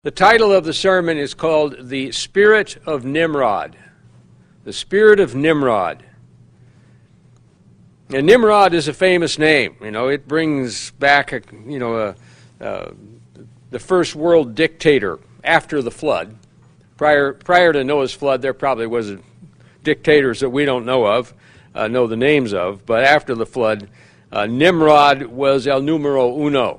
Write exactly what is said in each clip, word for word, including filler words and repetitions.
The title of the sermon is called The Spirit of Nimrod. The Spirit of Nimrod. And Nimrod is a famous name. You know, it brings back, a, you know, a, uh, the first world dictator after the flood. Prior, prior to Noah's flood, there probably was dictators that we don't know of, uh, know the names of. But after the flood, uh, Nimrod was el numero uno.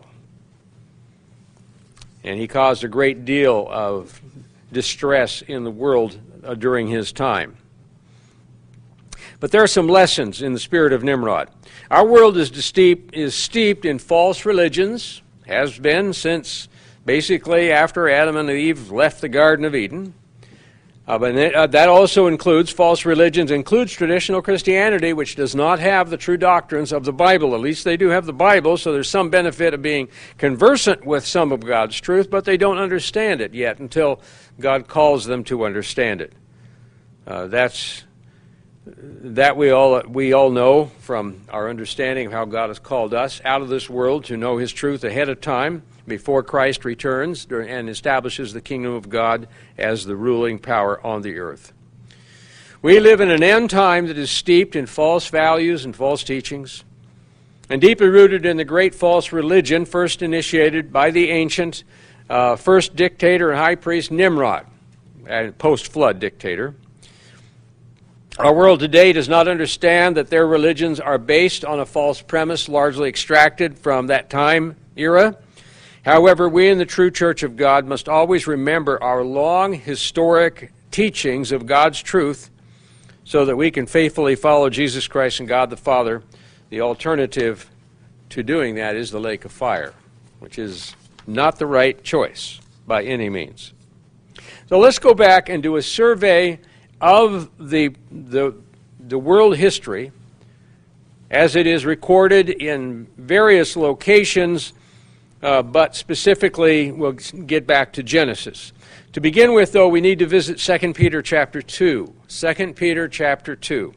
And he caused a great deal of distress in the world uh, during his time. But there are some lessons in the spirit of Nimrod. Our world is steeped, is steeped in false religions, has been since basically after Adam and Eve left the Garden of Eden. Uh, but uh, that also includes false religions, includes traditional Christianity, which does not have the true doctrines of the Bible. At least they do have the Bible, so there's some benefit of being conversant with some of God's truth, but they don't understand it yet until God calls them to understand it. Uh, that's that we all we all know from our understanding of how God has called us out of this world to know His truth ahead of time, before Christ returns and establishes the kingdom of God as the ruling power on the earth. We live in an end time that is steeped in false values and false teachings, and deeply rooted in the great false religion first initiated by the ancient uh, first dictator and high priest Nimrod, a post-flood dictator. Our world today does not understand that their religions are based on a false premise largely extracted from that time era. However, we in the true Church of God must always remember our long historic teachings of God's truth so that we can faithfully follow Jesus Christ and God the Father. The alternative to doing that is the lake of fire, which is not the right choice by any means. So let's go back and do a survey of the, the, the world history as it is recorded in various locations. Uh, but specifically, we'll get back to Genesis. To begin with, though, we need to visit Second Peter chapter two. Second Peter chapter two.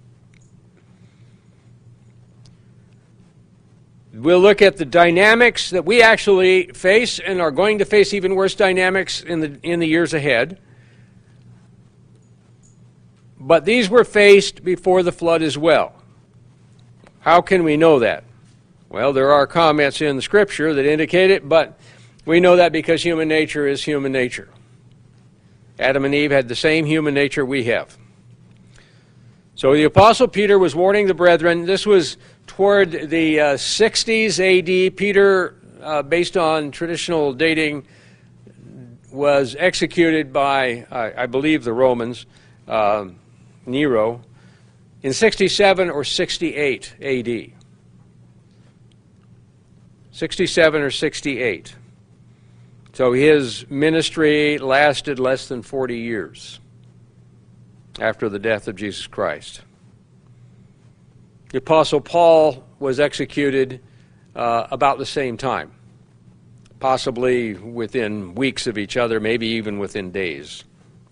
We'll look at the dynamics that we actually face and are going to face even worse dynamics in the, in the years ahead. But these were faced before the flood as well. How can we know that? Well, there are comments in the Scripture that indicate it, but we know that because human nature is human nature. Adam and Eve had the same human nature we have. So the Apostle Peter was warning the brethren. This was toward the uh, sixties A D Peter, uh, based on traditional dating, was executed by, uh, I believe, the Romans, uh, Nero, in sixty-seven or sixty-eight A D sixty-seven or sixty-eight. So his ministry lasted less than forty years after the death of Jesus Christ. The Apostle Paul was executed uh, about the same time, possibly within weeks of each other, maybe even within days.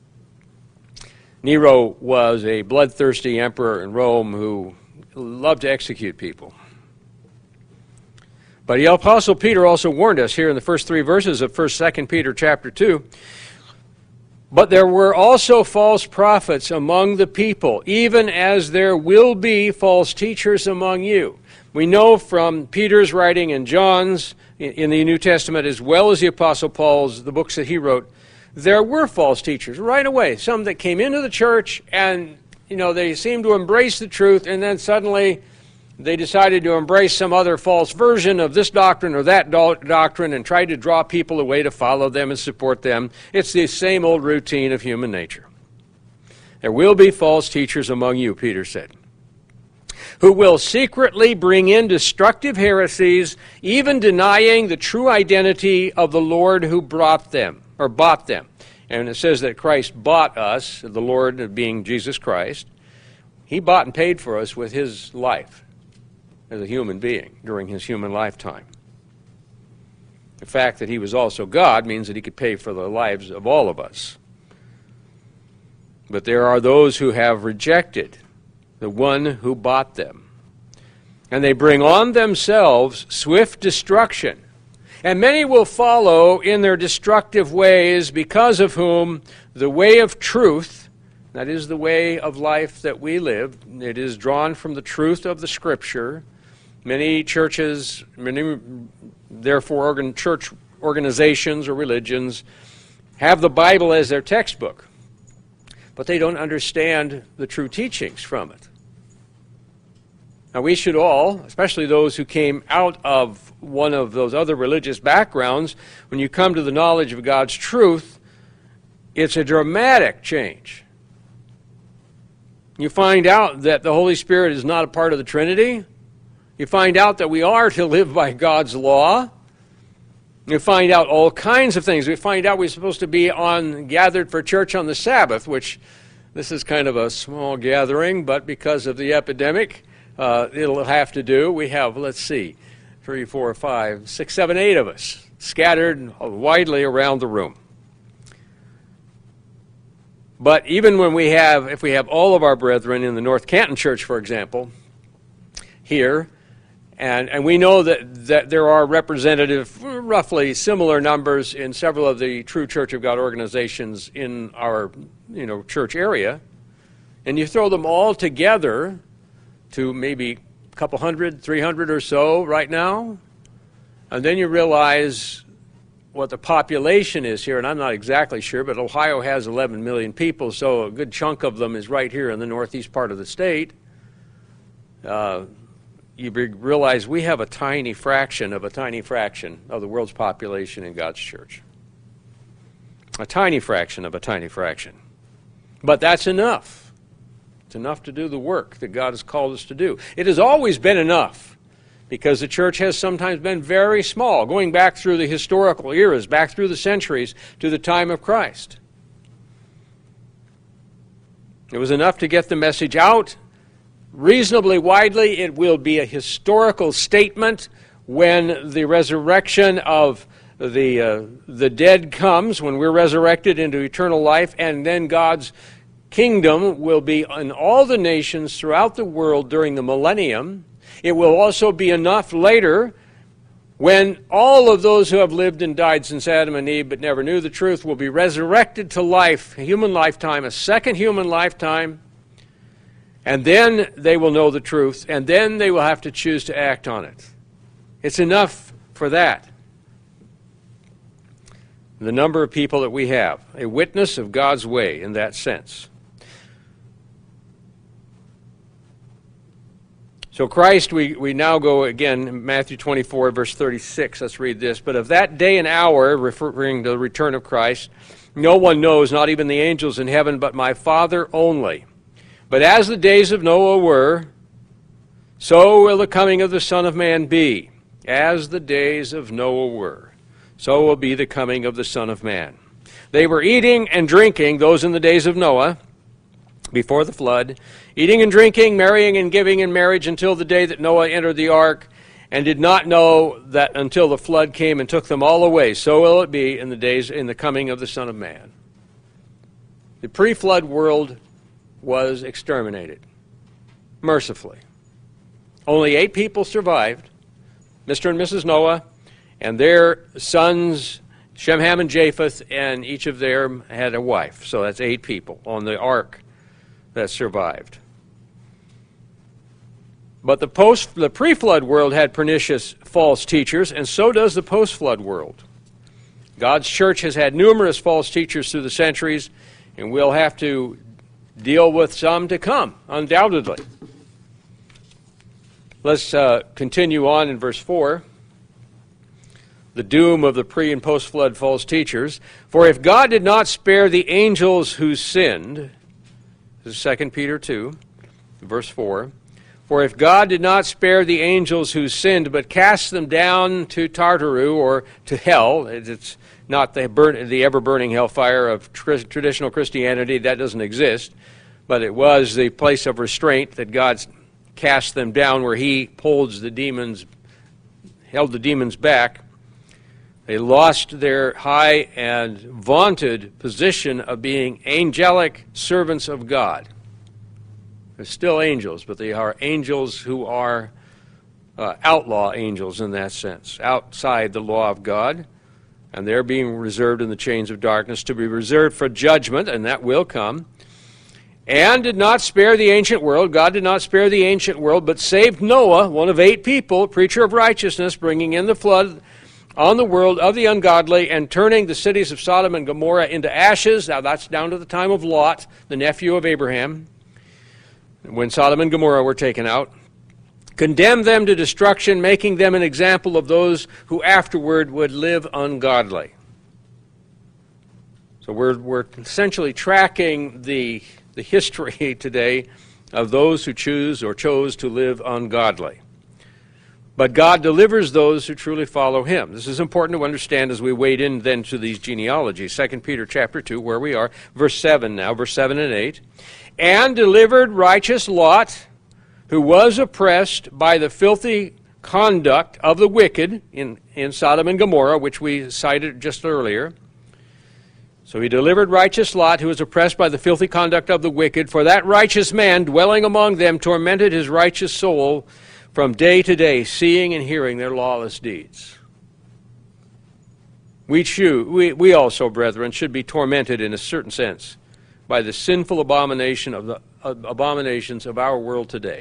Nero was a bloodthirsty emperor in Rome who loved to execute people. But the Apostle Peter also warned us here in the first three verses of First, Second Peter chapter two. But there were also false prophets among the people, even as there will be false teachers among you. We know from Peter's writing and John's in the New Testament, as well as the Apostle Paul's, the books that he wrote, there were false teachers right away. Some that came into the church and, you know, they seemed to embrace the truth, and then suddenly they decided to embrace some other false version of this doctrine or that do- doctrine and tried to draw people away to follow them and support them. It's the same old routine of human nature. There will be false teachers among you, Peter said, who will secretly bring in destructive heresies, even denying the true identity of the Lord who brought them, or bought them. And it says that Christ bought us, the Lord being Jesus Christ. He bought and paid for us with His life as a human being during His human lifetime. The fact that He was also God means that He could pay for the lives of all of us. But there are those who have rejected the one who bought them, and they bring on themselves swift destruction. And many will follow in their destructive ways, because of whom the way of truth, that is the way of life that we live, it is drawn from the truth of the Scripture. Many churches, many therefore organ, church organizations or religions have the Bible as their textbook, but they don't understand the true teachings from it. Now we should all, especially those who came out of one of those other religious backgrounds, when you come to the knowledge of God's truth, it's a dramatic change. You find out that the Holy Spirit is not a part of the Trinity. You find out that we are to live by God's law. You find out all kinds of things. We find out we're supposed to be on gathered for church on the Sabbath, which this is kind of a small gathering, but because of the epidemic, uh, it'll have to do. We have, let's see, three, four, five, six, seven, eight of us scattered widely around the room. But even when we have, if we have all of our brethren in the North Canton Church, for example, here, and, and we know that, that there are representative, roughly similar numbers in several of the True Church of God organizations in our, you know, church area, and you throw them all together to maybe a couple hundred, three hundred or so right now, and then you realize what the population is here, and I'm not exactly sure, but Ohio has eleven million people, so a good chunk of them is right here in the northeast part of the state. Uh, you realize we have a tiny fraction of a tiny fraction of the world's population in God's church. A tiny fraction of a tiny fraction. But that's enough. It's enough to do the work that God has called us to do. It has always been enough, because the church has sometimes been very small, going back through the historical eras, back through the centuries to the time of Christ. It was enough to get the message out reasonably widely. It will be a historical statement when the resurrection of the, uh, the dead comes, when we're resurrected into eternal life, and then God's kingdom will be in all the nations throughout the world during the millennium. It will also be enough later when all of those who have lived and died since Adam and Eve but never knew the truth will be resurrected to life, a human lifetime, a second human lifetime, and then they will know the truth, and then they will have to choose to act on it. It's enough for that. The number of people that we have, a witness of God's way in that sense. So Christ, we, we now go again, Matthew twenty-four, verse thirty-six. Let's read this. But of that day and hour, referring to the return of Christ, no one knows, not even the angels in heaven, but my Father only. But as the days of Noah were, so will the coming of the Son of Man be. As the days of Noah were, so will be the coming of the Son of Man. They were eating and drinking, those in the days of Noah, before the flood, eating and drinking, marrying and giving in marriage until the day that Noah entered the ark, and did not know that until the flood came and took them all away. So will it be in the days in the coming of the Son of Man. The pre-flood world was exterminated, mercifully. Only eight people survived, Mister and Missus Noah, and their sons, Shem, Ham, and Japheth, and each of them had a wife. So that's eight people on the ark that survived. But the post, the pre-flood world had pernicious false teachers, and so does the post-flood world. God's church has had numerous false teachers through the centuries, and we'll have to deal with some to come, undoubtedly. Let's uh, continue on in verse four. The doom of the pre- and post-flood false teachers. For if God did not spare the angels who sinned, this is Second Peter two, verse four. For if God did not spare the angels who sinned, but cast them down to Tartaru, or to hell, it's not the, burn, the ever-burning hellfire of tr- traditional Christianity, that doesn't exist, but it was the place of restraint that God cast them down, where he pulled the demons, held the demons back. They lost their high and vaunted position of being angelic servants of God. They're still angels, but they are angels who are uh, outlaw angels in that sense, outside the law of God, and they're being reserved in the chains of darkness to be reserved for judgment, and that will come. And did not spare the ancient world. God did not spare the ancient world, but saved Noah, one of eight people, preacher of righteousness, bringing in the flood on the world of the ungodly and turning the cities of Sodom and Gomorrah into ashes. Now that's down to the time of Lot, the nephew of Abraham, when Sodom and Gomorrah were taken out. Condemned them to destruction, making them an example of those who afterward would live ungodly. So we're, we're essentially tracking the, the history today of those who choose or chose to live ungodly. But God delivers those who truly follow him. This is important to understand as we wade in then to these genealogies. Second Peter chapter two, where we are, verse seven now, verse seven and eight. And delivered righteous Lot, who was oppressed by the filthy conduct of the wicked in, in Sodom and Gomorrah, which we cited just earlier. So he delivered righteous Lot, who was oppressed by the filthy conduct of the wicked, for that righteous man dwelling among them tormented his righteous soul from day to day, seeing and hearing their lawless deeds. We, choose, we, we also, brethren, should be tormented in a certain sense by the sinful abomination of the uh, abominations of our world today.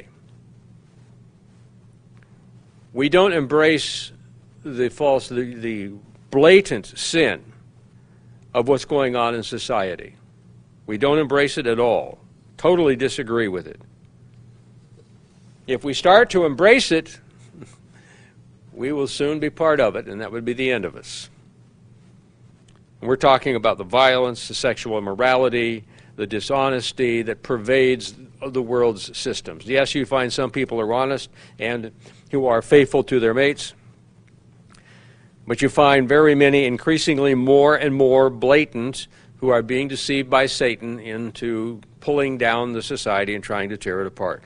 We don't embrace the false, the, the blatant sin of what's going on in society. We don't embrace it at all. Totally disagree with it. If we start to embrace it, we will soon be part of it, and that would be the end of us. And we're talking about the violence, the sexual immorality, the dishonesty that pervades the world's systems. Yes, you find some people are honest and who are faithful to their mates, but you find very many, increasingly more and more blatant, who are being deceived by Satan into pulling down the society and trying to tear it apart.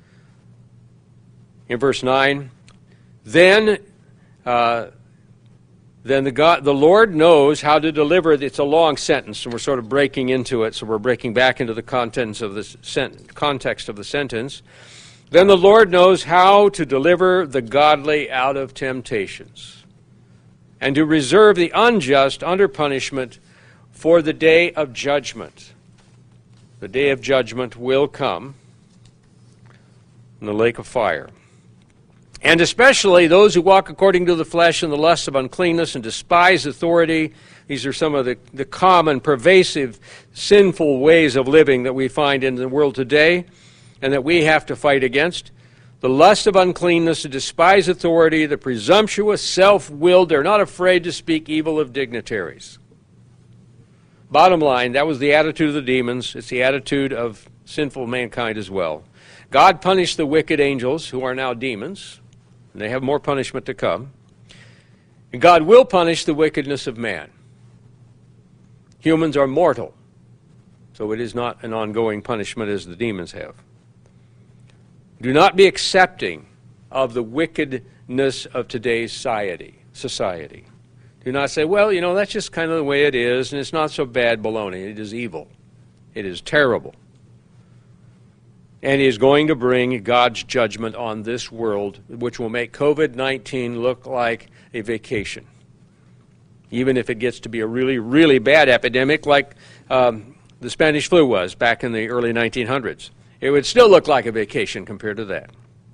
In verse nine, then uh, then the God, the Lord knows how to deliver. It's a long sentence, and we're sort of breaking into it, so we're breaking back into the contents of the sent, context of the sentence. Then the Lord knows how to deliver the godly out of temptations, and to reserve the unjust under punishment for the day of judgment. The day of judgment will come in the lake of fire. And especially those who walk according to the flesh and the lusts of uncleanness and despise authority. These are some of the, the common, pervasive, sinful ways of living that we find in the world today and that we have to fight against. The lust of uncleanness, the despise authority, the presumptuous, self-willed, they're not afraid to speak evil of dignitaries. Bottom line, that was the attitude of the demons. It's the attitude of sinful mankind as well. God punished the wicked angels, who are now demons, and they have more punishment to come. And God will punish the wickedness of man. Humans are mortal, so it is not an ongoing punishment as the demons have. Do not be accepting of the wickedness of today's society. society. Do not say, well, you know, that's just kind of the way it is, and it's not so bad. Baloney. It is evil. It is terrible. And he is going to bring God's judgment on this world, which will make COVID nineteen look like a vacation. Even if it gets to be a really, really bad epidemic like um, the Spanish flu was back in the early nineteen hundreds. It would still look like a vacation compared to that.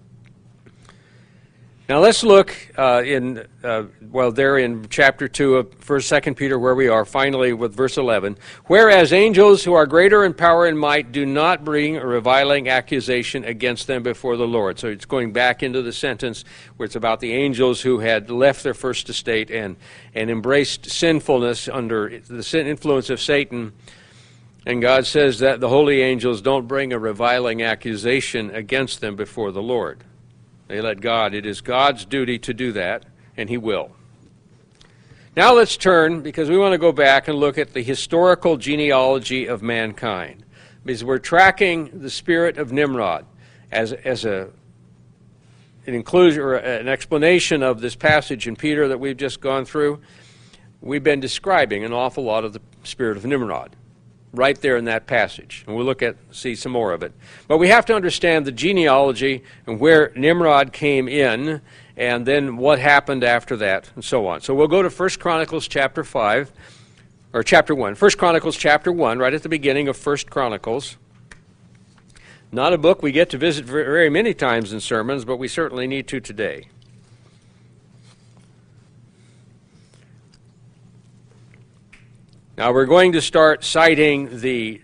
Now let's look uh, in, uh, well, there in chapter two of First, Second Peter, where we are, finally with verse eleven. Whereas angels who are greater in power and might do not bring a reviling accusation against them before the Lord. So it's going back into the sentence where it's about the angels who had left their first estate and, and embraced sinfulness under the influence of Satan. And God says that the holy angels don't bring a reviling accusation against them before the Lord. They let God. It is God's duty to do that, and he will. Now let's turn, because we want to go back and look at the historical genealogy of mankind. Because we're tracking the spirit of Nimrod as, as a, an inclusion or an explanation of this passage in Peter that we've just gone through. We've been describing an awful lot of the spirit of Nimrod. right there in that passage. And we'll look at, see some more of it. But we have to understand the genealogy and where Nimrod came in, and then what happened after that, and so on. So we'll go to First Chronicles chapter five, or chapter one. First Chronicles chapter one, right at the beginning of First Chronicles. Not a book we get to visit very many times in sermons, but we certainly need to today. Now we're going to start citing the,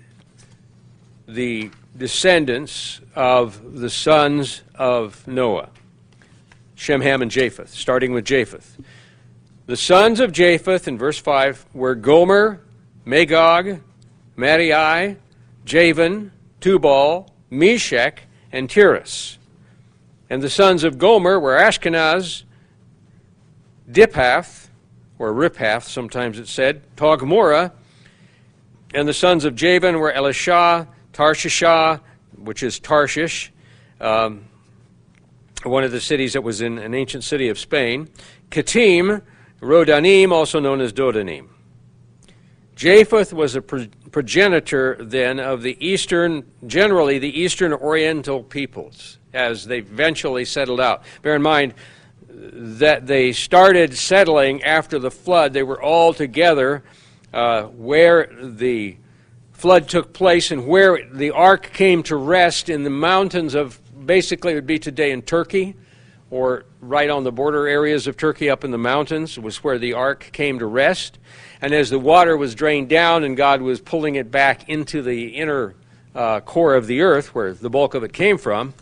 the descendants of the sons of Noah. Shem, Ham, and Japheth, starting with Japheth. The sons of Japheth, in verse five, were Gomer, Magog, Madai, Javan, Tubal, Meshech, and Tiras. And the sons of Gomer were Ashkenaz, Diphath, or Riphath, sometimes it's said, Togmorah. And the sons of Javan were Elishah, Tarshishah, which is Tarshish, um, one of the cities that was in an ancient city of Spain, Kittim, Rodanim, also known as Dodanim. Japheth was a pro- progenitor then of the eastern, generally the eastern oriental peoples, as they eventually settled out. Bear in mind that they started settling after the flood. They were all together uh, where the flood took place and where the ark came to rest in the mountains of, basically it would be today in Turkey, or right on the border areas of Turkey up in the mountains was where the ark came to rest. And as the water was drained down and God was pulling it back into the inner uh, core of the earth, where the bulk of it came from,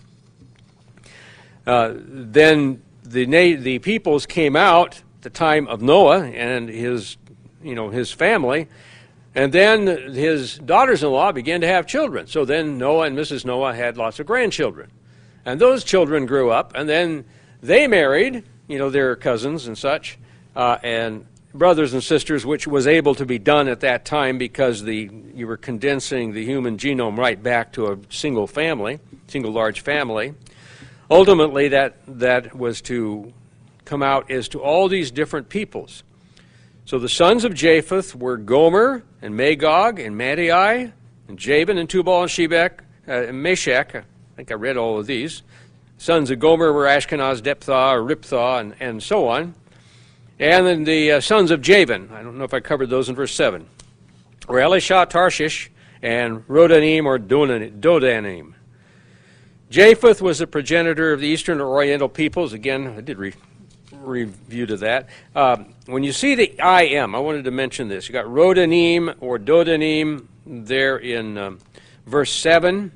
uh, then the na- the peoples came out at the time of Noah and his, you know, his family, and then his daughters-in-law began to have children. So then Noah and Missus Noah had lots of grandchildren. And those children grew up, and then they married, you know, their cousins and such, uh, and brothers and sisters, which was able to be done at that time because the you were condensing the human genome right back to a single family, single large family. Ultimately, that, that was to come out as to all these different peoples. So the sons of Japheth were Gomer and Magog and Madai and Javan and Tubal and Shebek uh, and Meshech. I think I read all of these. Sons of Gomer were Ashkenaz, Depthah, or Ripthah, and, and so on. And then the uh, sons of Javan, I don't know if I covered those in verse seven, were Elishah, Tarshish, and Rodanim or Dodanim. Japheth was the progenitor of the eastern Oriental peoples. Again, I did re- review to that. Um, when you see the I M, I wanted to mention this. You got Rodanim or Dodanim there in um, verse seven.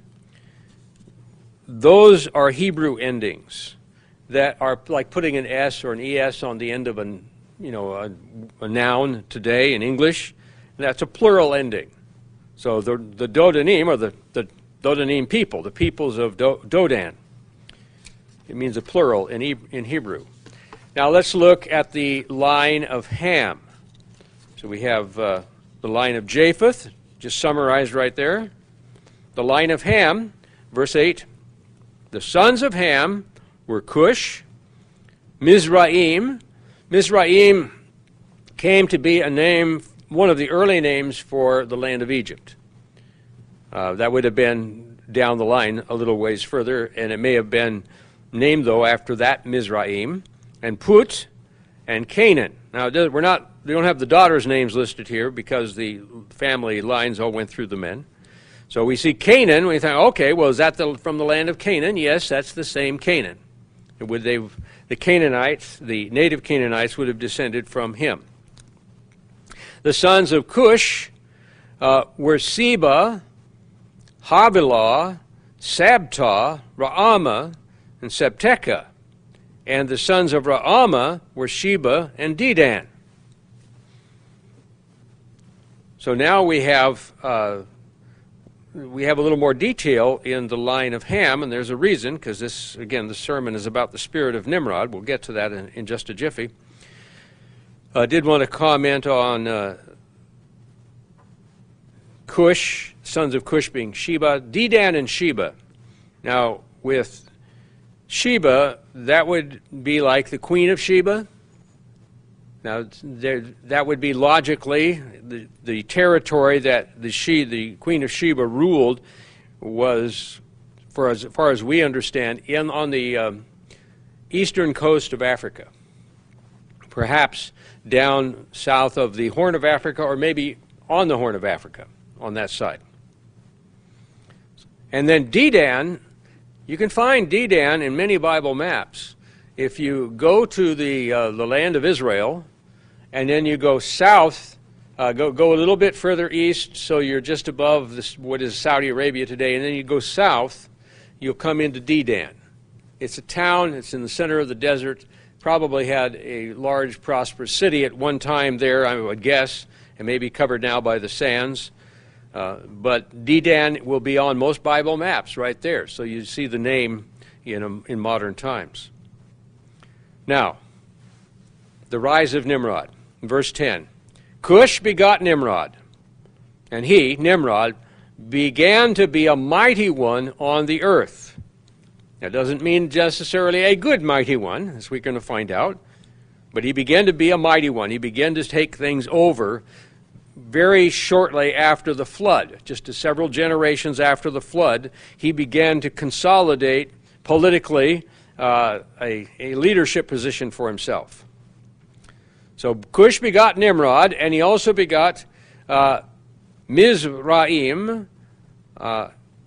Those are Hebrew endings that are like putting an S or an E S on the end of an, you know, a, a noun today in English. That's a plural ending. So the the Dodanim are the, the Dodanim people, the peoples of Do, Dodan. It means a plural in, e, in Hebrew. Now let's look at the line of Ham. So we have uh, the line of Japheth, just summarized right there. The line of Ham, verse eight. The sons of Ham were Cush, Mizraim. Mizraim came to be a name, one of the early names for the land of Egypt. Uh, that would have been down the line a little ways further, and it may have been named, though, after that Mizraim, and Put, and Canaan. Now, we're not, we don't have the daughters' names listed here because the family lines all went through the men. So we see Canaan, we think, okay, well, is that the, from the land of Canaan? Yes, that's the same Canaan. Would they, the Canaanites, the native Canaanites, would have descended from him. The sons of Cush uh, were Seba, Havilah, Sabtah, Raamah, and Sabteka. And the sons of Raamah were Sheba and Dedan. So now we have uh, we have a little more detail in the line of Ham, and there's a reason, because this, again, the sermon is about the spirit of Nimrod. We'll get to that in, in just a jiffy. I did want to comment on uh, Cush, sons of Cush being Sheba, Dedan and Sheba. Now, with Sheba, that would be like the Queen of Sheba. Now, there, that would be logically the, the territory that the, she, the Queen of Sheba ruled was, for as far as we understand, in on the um, eastern coast of Africa, perhaps down south of the Horn of Africa, or maybe on the Horn of Africa, on that side. And then Dedan, you can find Dedan in many Bible maps. If you go to the uh, the land of Israel, and then you go south, uh, go go a little bit further east, so you're just above this, what is Saudi Arabia today, and then you go south, you'll come into Dedan. It's a town, it's in the center of the desert, probably had a large, prosperous city at one time there, I would guess, and maybe covered now by the sands. Uh, but Dedan will be on most Bible maps right there, so you see the name in, in modern times. Now, the rise of Nimrod. Verse ten, Cush begot Nimrod, and he, Nimrod, began to be a mighty one on the earth. That doesn't mean necessarily a good mighty one, as we're going to find out, but he began to be a mighty one. He began to take things over very shortly after the flood. Just several generations after the flood, he began to consolidate politically uh, a, a leadership position for himself. So Cush begot Nimrod, and he also begot uh, Mizraim. Uh,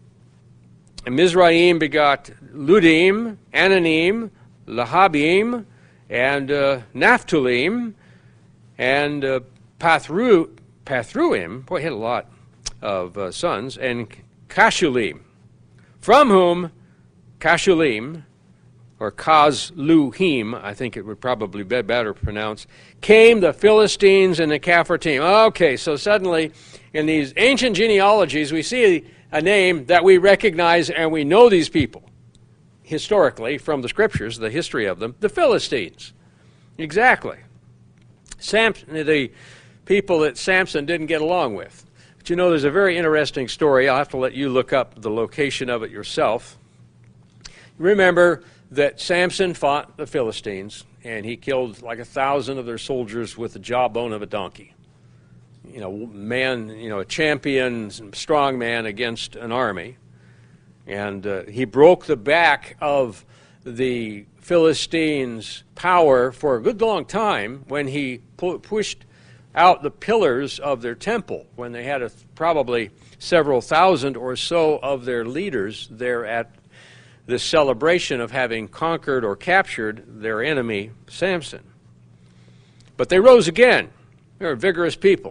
and Mizraim begot Ludim, Ananim, Lahabim, and uh, Naphthalim, and uh, Pathru, Pathruim. Boy, he had a lot of uh, sons, and Kashulim, from whom Kashulim, or Kazluhim, I think it would probably be better pronounced, came the Philistines and the Caphartim. Okay, so suddenly in these ancient genealogies we see a name that we recognize, and we know these people historically from the scriptures, the history of them, the Philistines. Exactly. Samson, the people that Samson didn't get along with. But you know, there's a very interesting story. I'll have to let you look up the location of it yourself. Remember that Samson fought the Philistines, and he killed like a thousand of their soldiers with the jawbone of a donkey. You know, man, you know, a champion, strong man against an army. And uh, he broke the back of the Philistines' power for a good long time when he pu- pushed out the pillars of their temple, when they had a, probably several thousand or so of their leaders there at this celebration of having conquered or captured their enemy, Samson. But they rose again. They were vigorous people.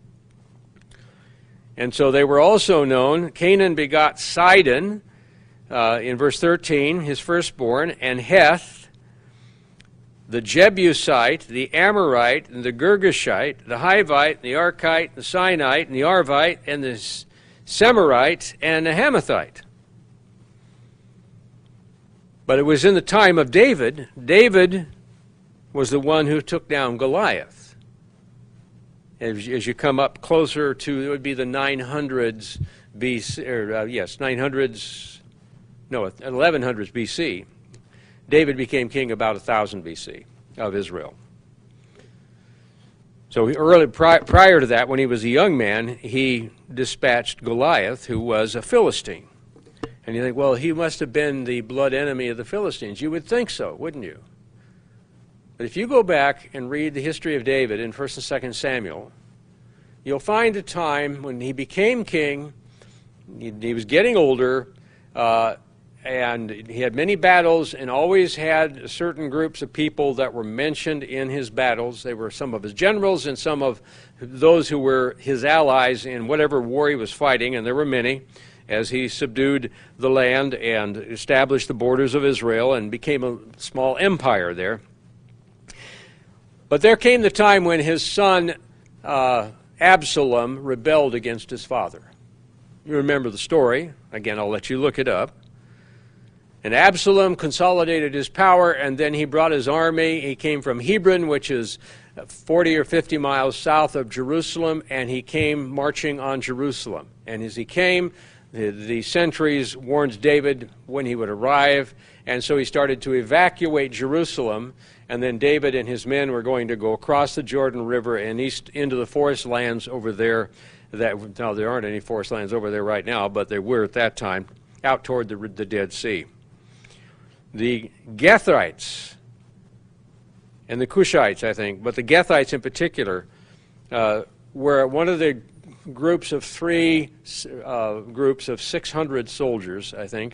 And so they were also known. Canaan begot Sidon, uh, in verse thirteen, his firstborn, and Heth, the Jebusite, the Amorite, and the Girgashite, the Hivite, the Archite, the Sinite, and the Arvite, and the Semirite, and the Hamathite. But it was in the time of David. David was the one who took down Goliath. As, as you come up closer to, it would be the nine hundreds B C, or uh, yes, nine hundreds, no, eleven hundreds B C. David became king about one thousand B C of Israel. So he early, pri- prior to that, when he was a young man, he dispatched Goliath, who was a Philistine. And you think, well, he must have been the blood enemy of the Philistines. You would think so, wouldn't you? But if you go back and read the history of David in First and Second Samuel, you'll find a time when he became king, he, he was getting older, uh, and he had many battles and always had certain groups of people that were mentioned in his battles. They were some of his generals and some of those who were his allies in whatever war he was fighting, and there were many, as he subdued the land and established the borders of Israel and became a small empire there. But there came the time when his son uh, Absalom rebelled against his father. You remember the story. Again, I'll let you look it up. And Absalom consolidated his power, and then he brought his army. He came from Hebron, which is forty or fifty miles south of Jerusalem, and he came marching on Jerusalem. And as he came, the, the sentries warned David when he would arrive, And so he started to evacuate Jerusalem, and then David and his men were going to go across the Jordan River and east into the forest lands over there. That, now, there aren't any forest lands over there right now, but there were at that time, out toward the, the Dead Sea. The Gethites and the Cushites, I think, but the Gethites in particular, uh, were one of the groups of three uh, groups of six hundred soldiers, I think,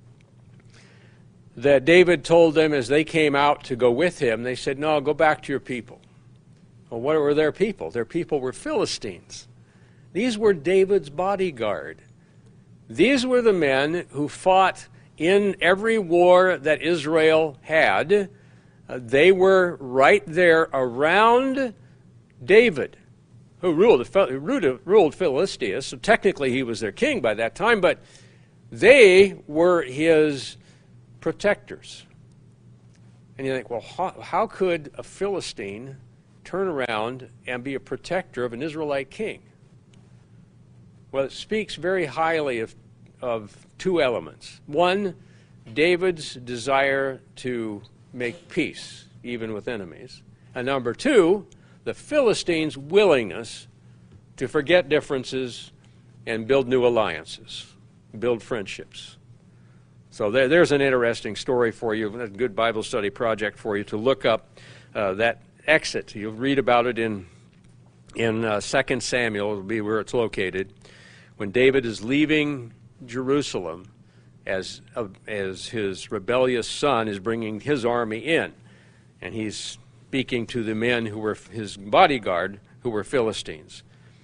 that David told them as they came out to go with him, they said, no, go back to your people. Well, what were their people? Their people were Philistines. These were David's bodyguard. These were the men who fought in every war that Israel had. Uh, they were right there around David, who ruled, who ruled Philistia. So technically he was their king by that time, but they were his protectors. And you think, well, how, how could a Philistine turn around and be a protector of an Israelite king? Well, it speaks very highly of, of two elements. One, David's desire to make peace, even with enemies. And number two, the Philistines' willingness to forget differences and build new alliances, build friendships. So there, there's an interesting story for you, a good Bible study project for you to look up uh, that exit. You'll read about it in, in uh, Second Samuel, it'll be where it's located. When David is leaving Jerusalem as, uh, as his rebellious son is bringing his army in, and he's speaking to the men who were his bodyguard, who were Philistines.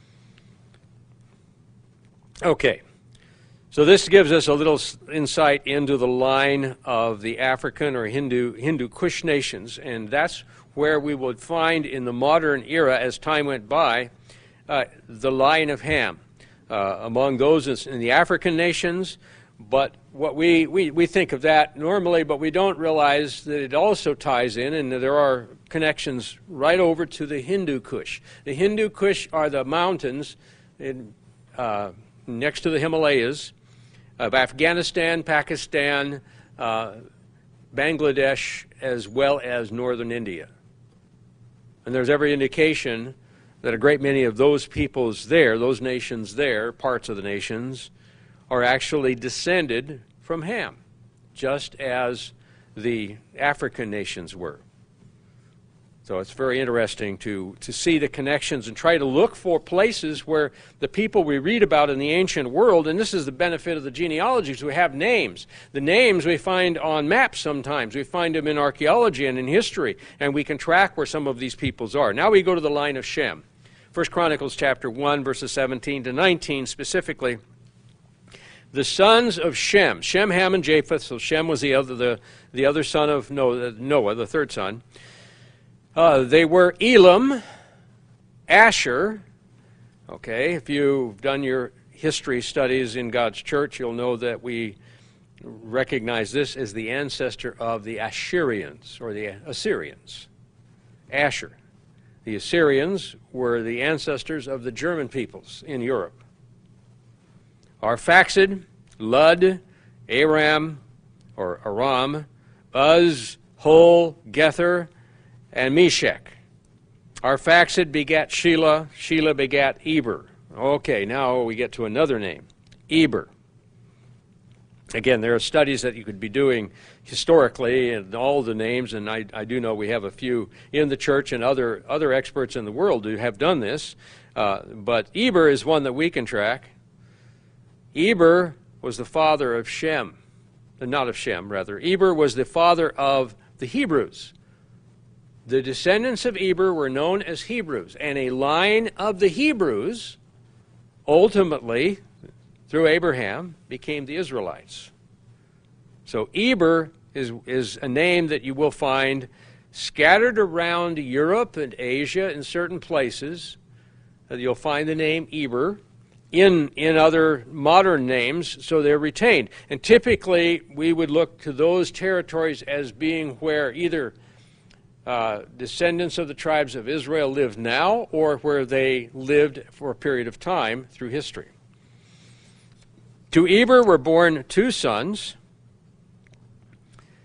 Okay, so this gives us a little insight into the line of the African or Hindu, Hindu Kush nations, and that's where we would find in the modern era, as time went by, uh, the line of Ham. Uh, among those in the African nations, but what we, we, we think of that normally, but we don't realize that it also ties in, and there are connections right over to the Hindu Kush. The Hindu Kush are the mountains in, uh, next to the Himalayas of Afghanistan, Pakistan, uh, Bangladesh, as well as northern India. And there's every indication that a great many of those peoples there, those nations there, parts of the nations, are actually descended from Ham, just as the African nations were. So it's very interesting to, to see the connections and try to look for places where the people we read about in the ancient world, and this is the benefit of the genealogies, we have names. The names we find on maps sometimes. We find them in archaeology and in history, and we can track where some of these peoples are. Now we go to the line of Shem. First Chronicles chapter one, verses seventeen to nineteen specifically. The sons of Shem, Shem, Ham, and Japheth. So Shem was the other, the, the other son of Noah, the third son. Uh, they were Elam, Asher. Okay, if you've done your history studies in God's church, you'll know that we recognize this as the ancestor of the Assyrians, or the Assyrians. Asher. The Assyrians were the ancestors of the German peoples in Europe. Arphaxad, Lud, Aram, or Aram, Uz, Hul, Gether, and Meshech. Arphaxad begat Shelah, Shelah begat Eber. Okay, now we get to another name, Eber. Again, there are studies that you could be doing historically and all the names, and I, I do know we have a few in the church and other, other experts in the world who have done this, uh, but Eber is one that we can track. Eber was the father of Shem, uh, not of Shem, rather. Eber was the father of the Hebrews. The descendants of Eber were known as Hebrews, and a line of the Hebrews ultimately, through Abraham, became the Israelites. So Eber is, is a name that you will find scattered around Europe and Asia in certain places. Uh, you'll find the name Eber in, in other modern names, so they're retained. And typically, we would look to those territories as being where either uh, descendants of the tribes of Israel live now, or where they lived for a period of time through history. To Eber were born two sons.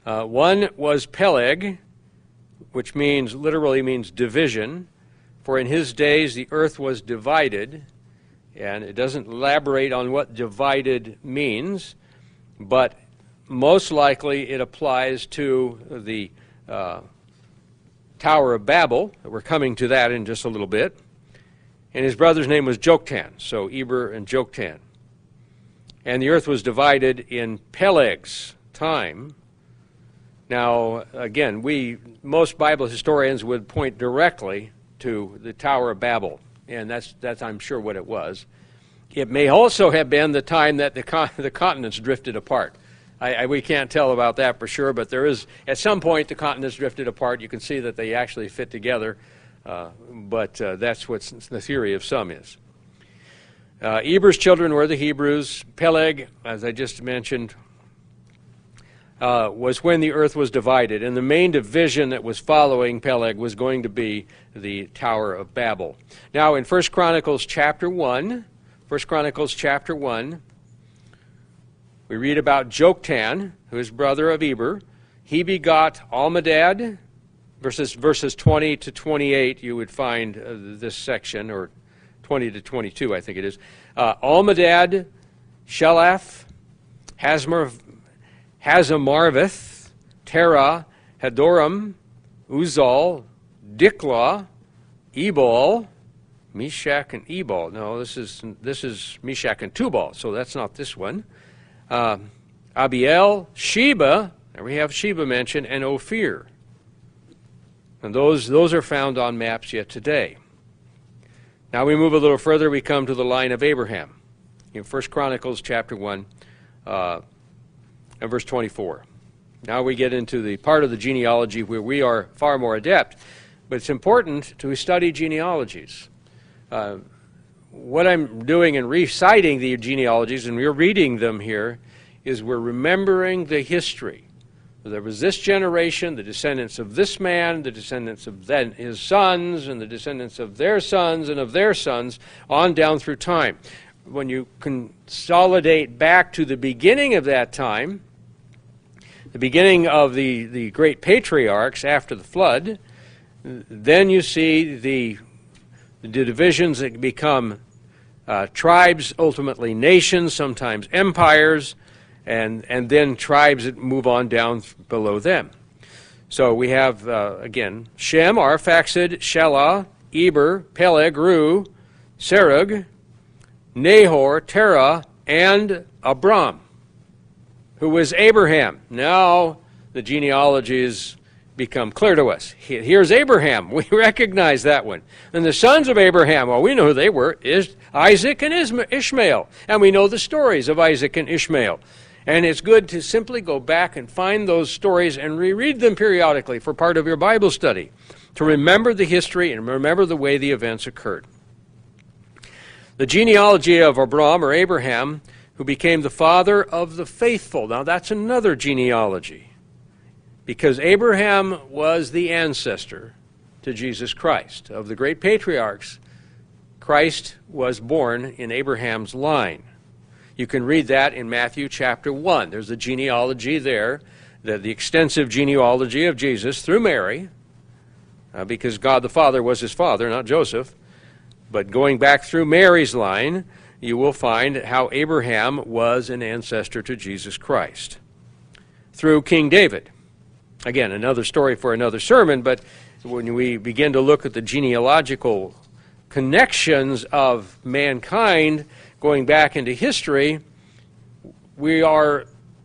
Uh, one was Peleg, which means literally means division, for in his days the earth was divided, and it doesn't elaborate on what divided means, but most likely it applies to the uh, Tower of Babel. We're coming to that in just a little bit. And his brother's name was Joktan, so Eber and Joktan. And the earth was divided in Peleg's time. Now, again, we, most Bible historians would point directly to the Tower of Babel, and that's, that's I'm sure, what it was. It may also have been the time that the, con- the continents drifted apart. I, I, we can't tell about that for sure, but there is, at some point, the continents drifted apart. You can see that they actually fit together, uh, but uh, that's what the theory of some is. Uh, Eber's children were the Hebrews. Peleg, as I just mentioned, uh, was when the earth was divided, and the main division that was following Peleg was going to be the Tower of Babel. Now, in First Chronicles chapter one, First Chronicles chapter one, we read about Joktan, who is brother of Eber. He begot Almadad. Verses, verses twenty to twenty-eight, you would find uh, this section, or twenty to twenty-two, I think it is. Uh, Almadad, Shelaph, Hazmar, Hazamarveth, Terah, Hadoram, Uzal, Diklah, Ebal, Meshach and Ebal. No, this is this is Meshach and Tubal, so that's not this one. Uh, Abiel, Sheba, there we have Sheba mentioned, and Ophir. And those, those are found on maps yet today. Now we move a little further, we come to the line of Abraham. In First Chronicles chapter one uh, and verse twenty-four. Now we get into the part of the genealogy where we are far more adept. But it's important to study genealogies. Uh, what I'm doing in reciting the genealogies, and we're reading them here, is we're remembering the history. There was this generation, the descendants of this man, the descendants of then his sons, and the descendants of their sons and of their sons, on down through time. When you consolidate back to the beginning of that time, the beginning of the, the great patriarchs after the flood, then you see the, the divisions that become uh, tribes, ultimately nations, sometimes empires, and and then tribes that move on down below them. So we have, uh, again, Shem, Arphaxad, Shelah, Eber, Peleg, Ru, Serug, Nahor, Terah, and Abram, who was Abraham. Now the genealogies become clear to us. Here's Abraham. We recognize that one. And the sons of Abraham, well, we know who they were, is Isaac and Ishmael. And we know the stories of Isaac and Ishmael. And it's good to simply go back and find those stories and reread them periodically for part of your Bible study, to remember the history and remember the way the events occurred. The genealogy of Abram, or Abraham, who became the father of the faithful. Now that's another genealogy, because Abraham was the ancestor to Jesus Christ. Of the great patriarchs, Christ was born in Abraham's line. You can read that in Matthew chapter one. There's a genealogy there, the, the extensive genealogy of Jesus through Mary, uh, because God the Father was his father, not Joseph. But going back through Mary's line, you will find how Abraham was an ancestor to Jesus Christ. Through King David. Again, another story for another sermon, but when we begin to look at the genealogical connections of mankind, going back into history, we are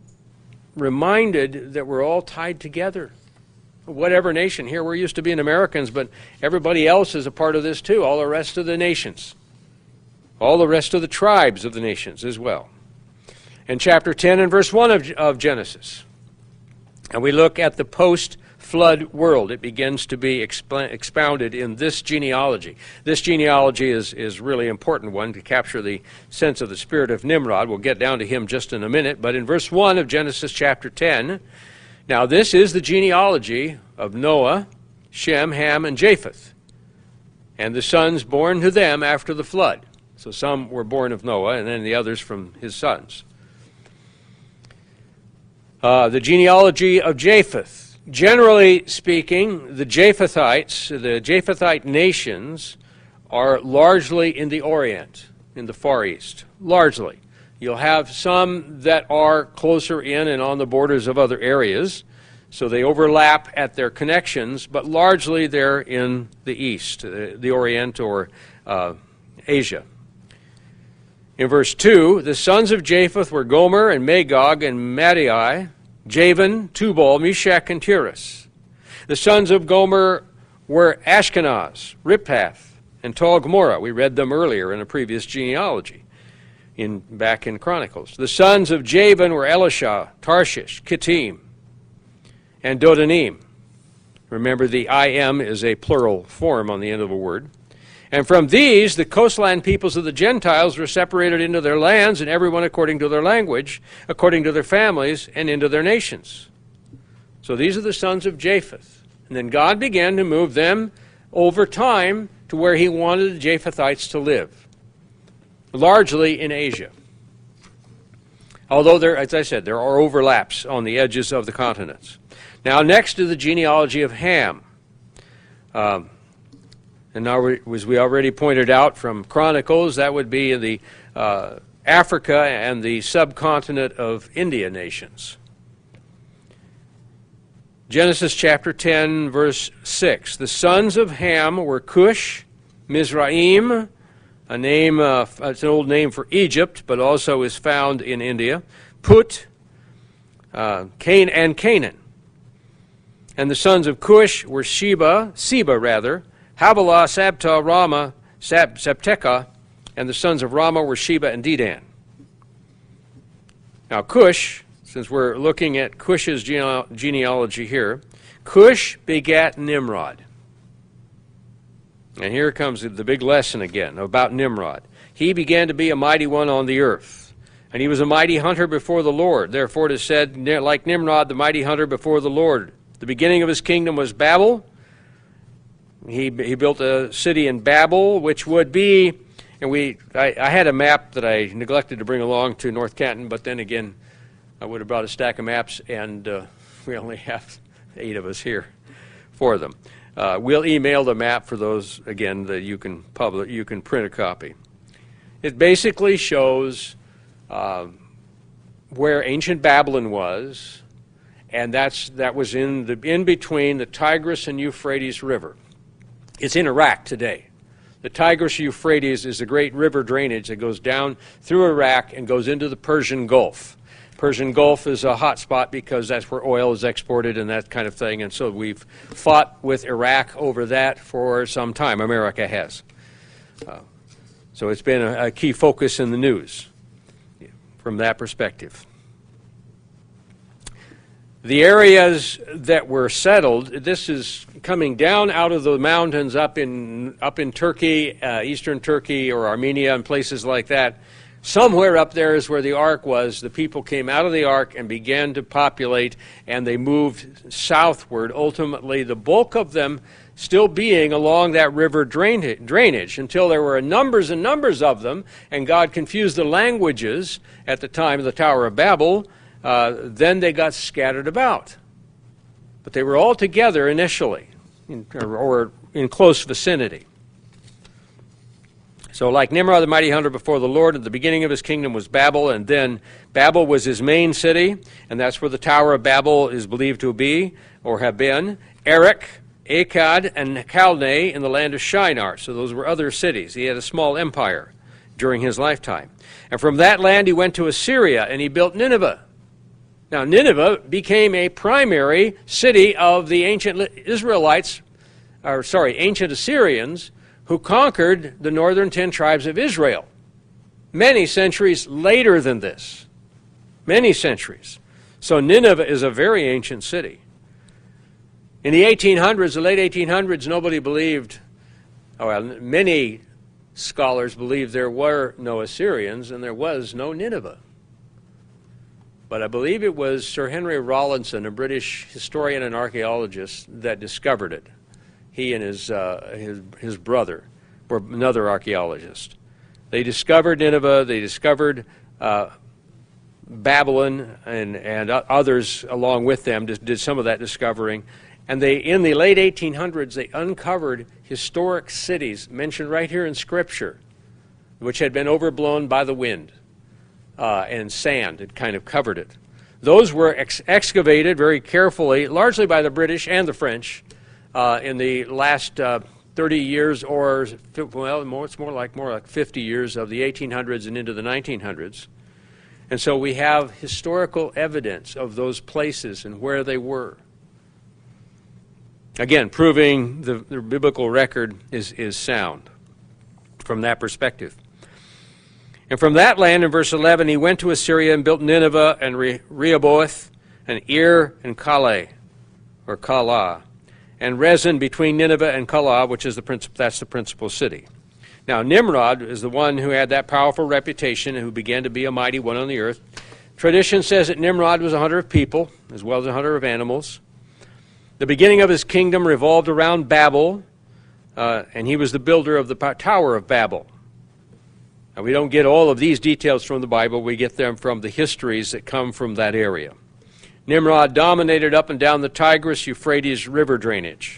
reminded that we're all tied together. Whatever nation. Here we're used to being Americans, but everybody else is a part of this too. All the rest of the nations. All the rest of the tribes of the nations as well. In chapter ten and verse one of, of Genesis, and we look at the post-flood world. It begins to be exp- expounded in this genealogy. This genealogy is, is really important one to capture the sense of the spirit of Nimrod. We'll get down to him just in a minute. But in verse one of Genesis chapter ten, now this is the genealogy of Noah, Shem, Ham, and Japheth, and the sons born to them after the flood. So some were born of Noah, and then the others from his sons. Uh, the genealogy of Japheth. Generally speaking, the Japhethites, the Japhethite nations, are largely in the Orient, in the Far East, largely. You'll have some that are closer in and on the borders of other areas, so they overlap at their connections, but largely they're in the East, the, the Orient or uh, Asia. In verse two, the sons of Japheth were Gomer and Magog and Madai, Javan, Tubal, Meshach, and Tiras. The sons of Gomer were Ashkenaz, Riphath, and Tol-Gomorrah. We read them earlier in a previous genealogy, in back in Chronicles. The sons of Javan were Elisha, Tarshish, Kittim, and Dodanim. Remember, the I M is a plural form on the end of a word. And from these, the coastland peoples of the Gentiles were separated into their lands, and everyone according to their language, according to their families, and into their nations. So these are the sons of Japheth. And then God began to move them over time to where he wanted the Japhethites to live, largely in Asia. Although, there, as I said, there are overlaps on the edges of the continents. Now, next to the genealogy of Ham. Um, and now, as we already pointed out from Chronicles, that would be in the uh, Africa and the subcontinent of India nations. Genesis chapter ten, verse six. The sons of Ham were Cush, Mizraim, a name, uh, it's an old name for Egypt, but also is found in India, Put, uh, Can- and Canaan. And the sons of Cush were Sheba, Seba rather, Havilah, Sabta, Rama, Sab- Sabteka, and the sons of Rama were Sheba and Dedan. Now Cush, since we're looking at Cush's gene- genealogy here, Cush begat Nimrod. And here comes the big lesson again about Nimrod. He began to be a mighty one on the earth, and he was a mighty hunter before the Lord. Therefore it is said, like Nimrod, the mighty hunter before the Lord. The beginning of his kingdom was Babel. He he built a city in Babel, which would be, and we I, I had a map that I neglected to bring along to North Canton, but then again, I would have brought a stack of maps, and uh, we only have eight of us here for them. Uh, we'll email the map for those, again, that you can publish, you can print a copy. It basically shows uh, where ancient Babylon was, and that's that was in the in between the Tigris and Euphrates River. It's in Iraq today. The Tigris-Euphrates is a great river drainage that goes down through Iraq and goes into the Persian Gulf. Persian Gulf is a hot spot because that's where oil is exported and that kind of thing, and so we've fought with Iraq over that for some time. America has. Uh, so it's been a, a key focus in the news from that perspective. The areas that were settled, this is coming down out of the mountains up in up in Turkey, uh, eastern Turkey or Armenia and places like that. Somewhere up there is where the ark was. The people came out of the ark and began to populate, and they moved southward, ultimately the bulk of them still being along that river drainage until there were numbers and numbers of them, and God confused the languages at the time of the Tower of Babel. Uh, then they got scattered about. But they were all together initially, in, or, or in close vicinity. So like Nimrod, the mighty hunter before the Lord, at the beginning of his kingdom was Babel, and then Babel was his main city, and that's where the Tower of Babel is believed to be, or have been. Erech, Akkad, and Calneh in the land of Shinar. So those were other cities. He had a small empire during his lifetime. And from that land he went to Assyria, and he built Nineveh. Now, Nineveh became a primary city of the ancient Israelites, or sorry, ancient Assyrians, who conquered the northern ten tribes of Israel many centuries later than this. Many centuries. So Nineveh is a very ancient city. In the eighteen hundreds, the late eighteen hundreds, nobody believed, oh, well, many scholars believed there were no Assyrians and there was no Nineveh. But I believe it was Sir Henry Rawlinson, a British historian and archaeologist, that discovered it. He and his, uh, his, his brother were another archaeologist. They discovered Nineveh. They discovered uh, Babylon and, and others along with them did, did some of that discovering. And they, in the late eighteen hundreds, they uncovered historic cities mentioned right here in Scripture, which had been overblown by the wind, uh, and sand had kind of covered it. Those were ex excavated very carefully, largely by the British and the French, uh, in the last uh, thirty years, or well, more, it's more like more like fifty years of the eighteen hundreds and into the nineteen hundreds. And so we have historical evidence of those places and where they were. Again, proving the, the biblical record is, is sound from that perspective. And from that land, in verse eleven, he went to Assyria and built Nineveh and Re Rehoboth and Ir and Calais, or Calah, and Rezin between Nineveh and Calah, which is the principal, that's the principal city. Now, Nimrod is the one who had that powerful reputation and who began to be a mighty one on the earth. Tradition says that Nimrod was a hunter of people as well as a hunter of animals. The beginning of his kingdom revolved around Babel, uh, and he was the builder of the Tower of Babel. Now, we don't get all of these details from the Bible. We get them from the histories that come from that area. Nimrod dominated up and down the Tigris-Euphrates river drainage.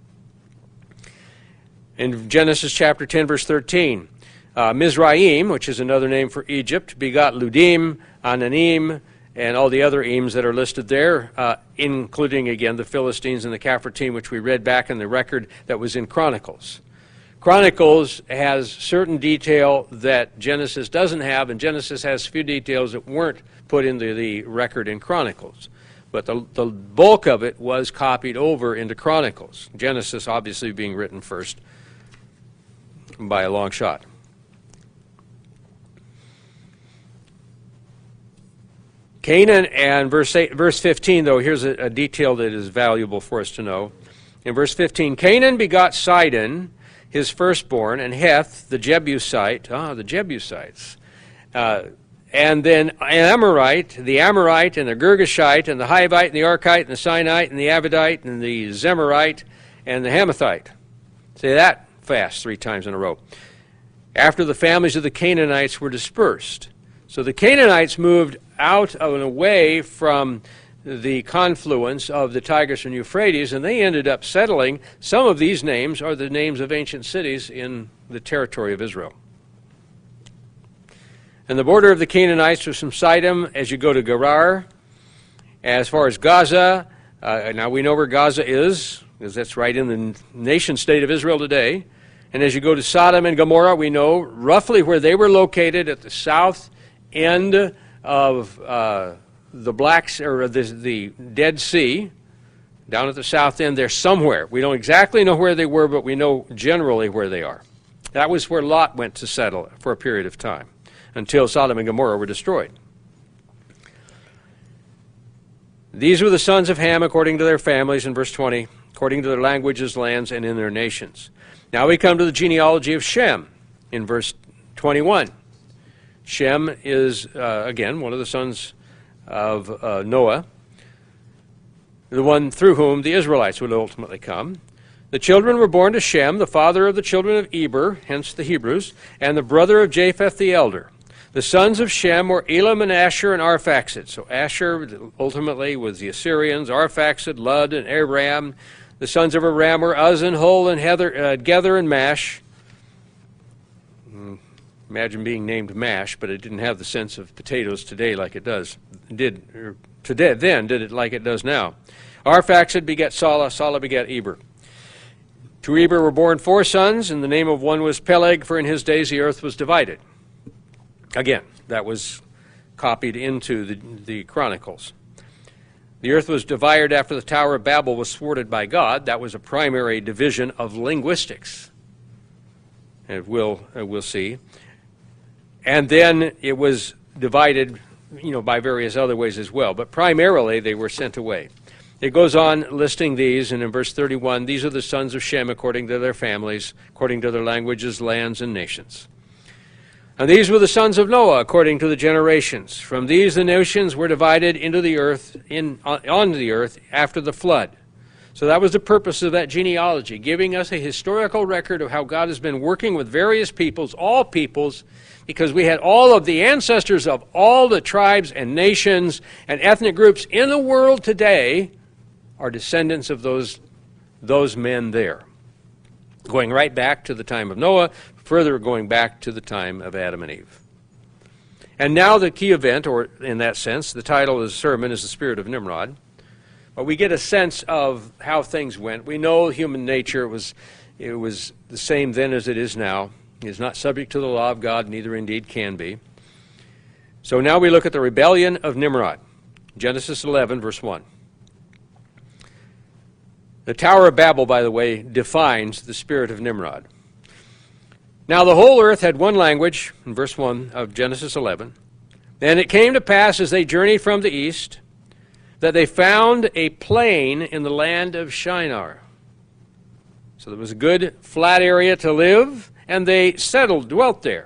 In Genesis chapter ten, verse thirteen, uh, Mizraim, which is another name for Egypt, begot Ludim, Ananim, and all the other Eames that are listed there, uh, including, again, the Philistines and the Caphartim, which we read back in the record that was in Chronicles. Chronicles has certain detail that Genesis doesn't have, and Genesis has few details that weren't put into the record in Chronicles. But the, the bulk of it was copied over into Chronicles, Genesis obviously being written first by a long shot. Canaan, and verse eight, verse fifteen, though, here's a, a detail that is valuable for us to know. In verse fifteen, Canaan begot Sidon, his firstborn, and Heth, the Jebusite, ah, the Jebusites, uh, and then Amorite, the Amorite, and the Girgashite, and the Hivite, and the Archite, and the Sinite, and the Avidite, and the Zemarite, and the Hamathite. Say that fast three times in a row. After the families of the Canaanites were dispersed. So the Canaanites moved out and away from the confluence of the Tigris and Euphrates, and they ended up settling. Some of these names are the names of ancient cities in the territory of Israel. And the border of the Canaanites was from Sidon as you go to Gerar. As far as Gaza, uh, now we know where Gaza is, because that's right in the nation state of Israel today. And as you go to Sodom and Gomorrah, we know roughly where they were located at the south end of uh, the Black, or the, the Dead Sea, down at the south end there somewhere. We don't exactly know where they were, but we know generally where they are. That was where Lot went to settle for a period of time, until Sodom and Gomorrah were destroyed. These were the sons of Ham according to their families, in verse twenty, according to their languages, lands, and in their nations. Now we come to the genealogy of Shem in verse twenty-one. Shem is, uh, again, one of the sons of uh, Noah, the one through whom the Israelites would ultimately come. The children were born to Shem, the father of the children of Eber, hence the Hebrews, and the brother of Japheth the elder. The sons of Shem were Elam and Asher and Arphaxad. So Asher ultimately was the Assyrians, Arphaxad, Lud, and Aram. The sons of Aram were Uz and Hul and Heather, uh, Gether and Mash. Imagine being named Mash, but it didn't have the sense of potatoes today like it does. It did or today then did it like it does now. Arphaxad begat Salah, Salah begat Eber. To Eber were born four sons, and the name of one was Peleg, for in his days the earth was divided. Again, that was copied into the, the Chronicles. The earth was divided after the Tower of Babel was thwarted by God. That was a primary division of linguistics, and we'll, uh, we'll see. And then it was divided, you know, by various other ways as well. But primarily they were sent away. It goes on listing these, and in verse thirty-one, these are the sons of Shem according to their families, according to their languages, lands, and nations. And these were the sons of Noah according to the generations. From these the nations were divided into the earth, in, on the earth after the flood. So that was the purpose of that genealogy, giving us a historical record of how God has been working with various peoples, all peoples, because we had all of the ancestors of all the tribes and nations and ethnic groups in the world today are descendants of those, those men there. Going right back to the time of Noah, further going back to the time of Adam and Eve. And now the key event, or in that sense, the title of the sermon is The Spirit of Nimrod. But we get a sense of how things went. We know human nature was, it was the same then as it is now. It is not subject to the law of God, neither indeed can be. So now we look at the rebellion of Nimrod. Genesis eleven, verse one. The Tower of Babel, by the way, defines the spirit of Nimrod. Now the whole earth had one language, in verse one of Genesis eleven. And it came to pass as they journeyed from the east, that they found a plain in the land of Shinar. So there was a good flat area to live, and they settled, dwelt there.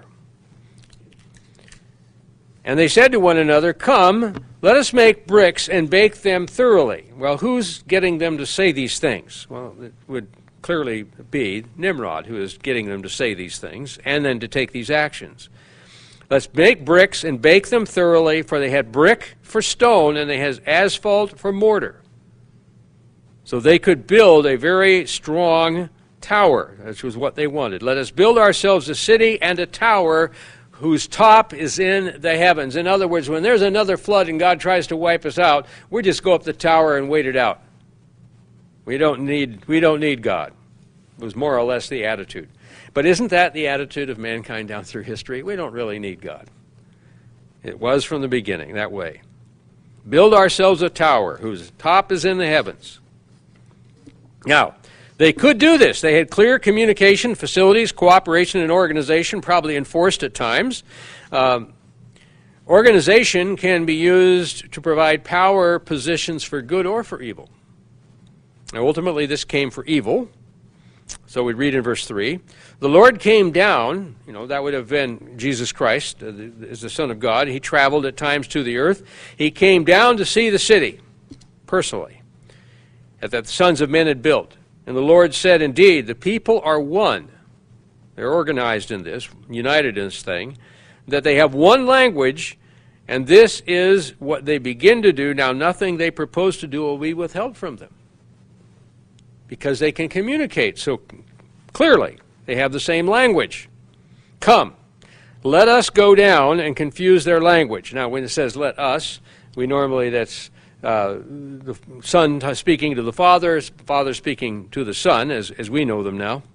And they said to one another, "Come, let us make bricks and bake them thoroughly." Well, who's getting them to say these things? Well, it would clearly be Nimrod who is getting them to say these things and then to take these actions. Let's make bricks and bake them thoroughly, for they had brick for stone and they had asphalt for mortar. So they could build a very strong tower, which was what they wanted. Let us build ourselves a city and a tower whose top is in the heavens. In other words, when there's another flood and God tries to wipe us out, we just go up the tower and wait it out. We don't need, we don't need God. It was more or less the attitude. But isn't that the attitude of mankind down through history? We don't really need God. It was from the beginning that way. Build ourselves a tower whose top is in the heavens. Now, they could do this. They had clear communication facilities, cooperation, and organization, probably enforced at times. Um, organization can be used to provide power positions for good or for evil. Now, ultimately, this came for evil. So we read in verse three, the Lord came down, you know, that would have been Jesus Christ, uh, as the Son of God. He traveled at times to the earth. He came down to see the city, personally, that the sons of men had built. And the Lord said, indeed, the people are one. They're organized in this, united in this thing, that they have one language, and this is what they begin to do. Now, nothing they propose to do will be withheld from them, because they can communicate so clearly. They have the same language. Come, let us go down and confuse their language. Now, when it says let us, we normally, that's uh, the Son speaking to the Father, Father speaking to the Son, as, as we know them now.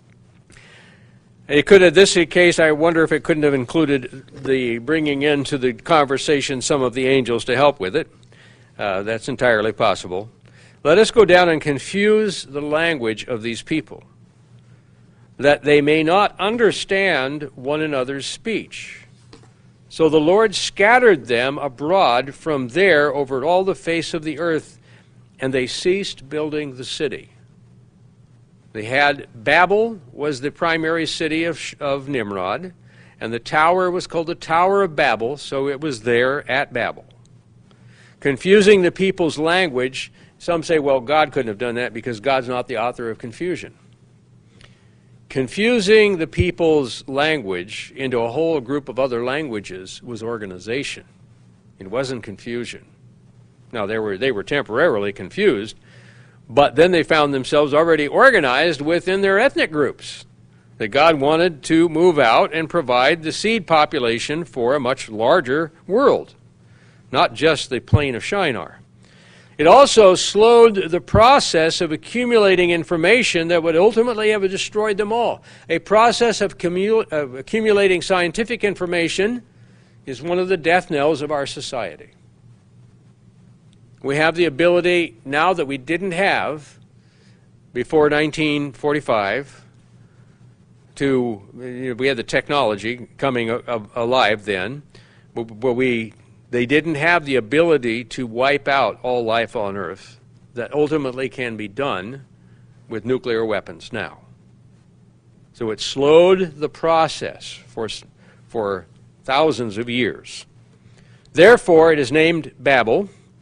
It could, in this case, I wonder if it couldn't have included the bringing into the conversation some of the angels to help with it. Uh, that's entirely possible. Let us go down and confuse the language of these people, that they may not understand one another's speech. So the Lord scattered them abroad from there over all the face of the earth, and they ceased building the city. They had, Babel was the primary city of, of Nimrod, and the tower was called the Tower of Babel, so it was there at Babel. Confusing the people's language, some say, well, God couldn't have done that because God's not the author of confusion. Confusing the people's language into a whole group of other languages was organization. It wasn't confusion. Now, they were, they were temporarily confused, but then they found themselves already organized within their ethnic groups, that God wanted to move out and provide the seed population for a much larger world, not just the plain of Shinar. It also slowed the process of accumulating information that would ultimately have destroyed them all. A process of, commu- of accumulating scientific information is one of the death knells of our society. We have the ability now that we didn't have before nineteen forty-five to, you know, we had the technology coming a- a- alive then, but we They didn't have the ability to wipe out all life on Earth that ultimately can be done with nuclear weapons now. So it slowed the process for, for thousands of years. Therefore, it is named Babel,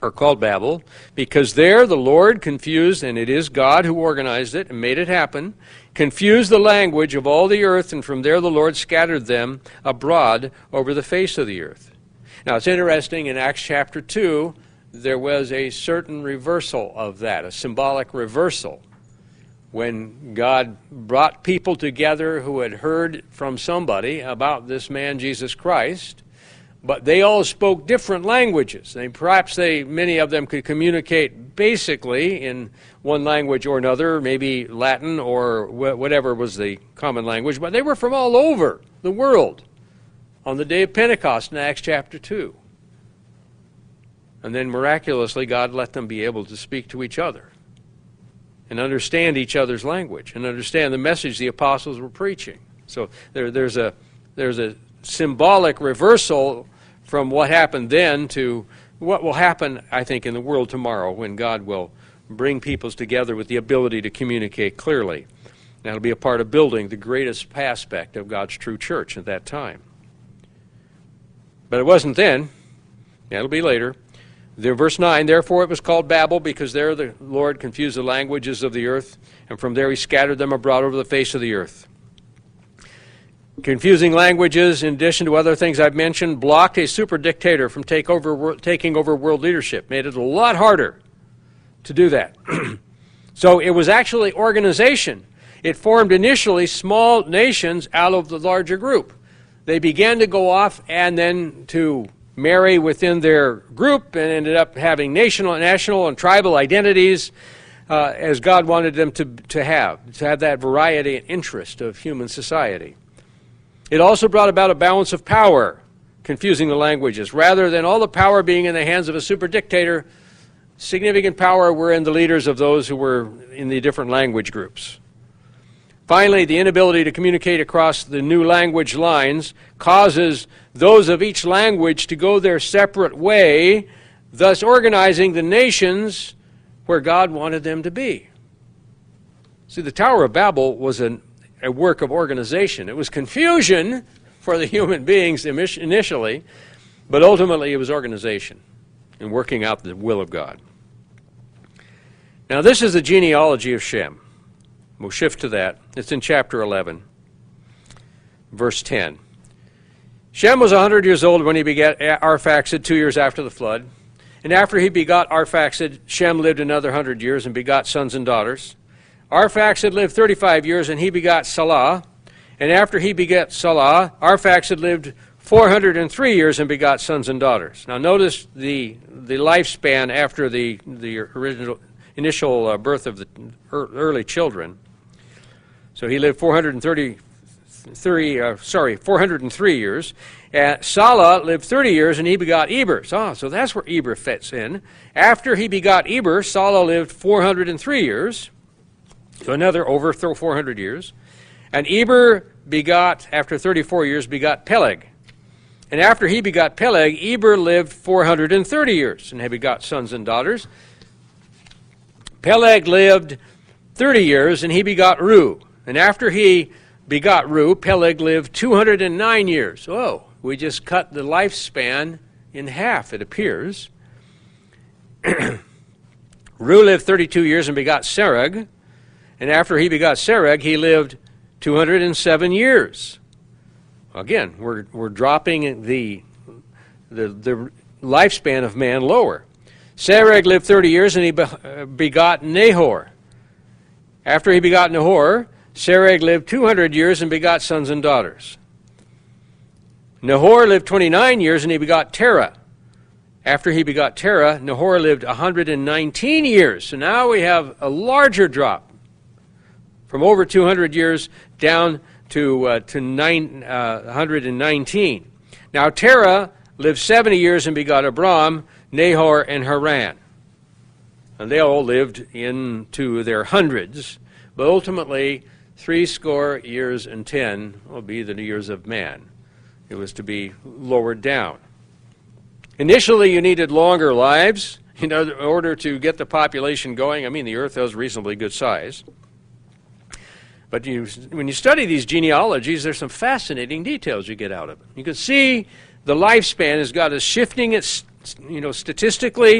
are called Babel, because there the Lord confused, and it is God who organized it and made it happen, confused the language of all the earth, and from there the Lord scattered them abroad over the face of the earth. Now it's interesting, in Acts chapter two, there was a certain reversal of that, a symbolic reversal, when God brought people together who had heard from somebody about this man Jesus Christ, but they all spoke different languages. They, perhaps they, many of them could communicate basically in one language or another, maybe Latin or wh- whatever was the common language, but they were from all over the world on the day of Pentecost in Acts chapter two. And then miraculously God let them be able to speak to each other and understand each other's language and understand the message the apostles were preaching. So there, there's a there's a symbolic reversal from what happened then to what will happen, I think, in the world tomorrow, when God will bring peoples together with the ability to communicate clearly. That'll be a part of building the greatest aspect of God's true church at that time. But it wasn't then. That'll be later. There, verse nine, therefore it was called Babel, because there the Lord confused the languages of the earth, and from there he scattered them abroad over the face of the earth. Confusing languages, in addition to other things I've mentioned, blocked a super dictator from take over, taking over world leadership, made it a lot harder to do that. So it was actually organization. It formed initially small nations out of the larger group. They began to go off and then to marry within their group, and ended up having national, national and tribal identities uh, as God wanted them to, to have, to have that variety and interest of human society. It also brought about a balance of power, confusing the languages. Rather than all the power being in the hands of a super dictator, significant power were in the leaders of those who were in the different language groups. Finally, the inability to communicate across the new language lines causes those of each language to go their separate way, thus organizing the nations where God wanted them to be. See, the Tower of Babel was an a work of organization. It was confusion for the human beings initially, but ultimately it was organization and working out the will of God. Now this is the genealogy of Shem. We'll shift to that. It's in chapter eleven, verse ten. Shem was one hundred years old when he begat Arphaxad two years after the flood. And after he begot Arphaxad, Shem lived another hundred years and begot sons and daughters. Arphaxad lived thirty-five years, and he begot Salah. And after he begat Salah, Arphaxad lived four hundred three years and begot sons and daughters. Now notice the the lifespan after the the original initial uh, birth of the early children. So he lived four hundred thirty, uh, sorry, four hundred three years. Uh, Salah lived thirty years, and he begot Eber. So, so that's where Eber fits in. After he begot Eber, Salah lived four hundred three years. So another over four hundred years. And Eber begot, after thirty-four years, begot Peleg. And after he begot Peleg, Eber lived four hundred thirty years, and he begot sons and daughters. Peleg lived thirty years, and he begot Ru. And after he begot Ru, Peleg lived two hundred nine years. Oh, we just cut the lifespan in half, it appears. Ru lived thirty-two years and begot Serug. And after he begot Serug, he lived two hundred seven years. Again, we're we're dropping the the the lifespan of man lower. Serug lived thirty years, and he begot Nahor. After he begot Nahor, Serug lived two hundred years and begot sons and daughters. Nahor lived twenty-nine years, and he begot Terah. After he begot Terah, Nahor lived one hundred nineteen years. So now we have a larger drop, from over two hundred years down to uh, to nine, uh, one hundred nineteen. Now Terah lived seventy years and begot Abram, Nahor, and Haran. And they all lived into their hundreds, but ultimately three score years and ten will be the years of man. It was to be lowered down. Initially you needed longer lives, you know, in order to get the population going. I mean, the earth was reasonably good size. But you, when you study these genealogies, there's some fascinating details you get out of it. You can see the lifespan as God is shifting it, you know, statistically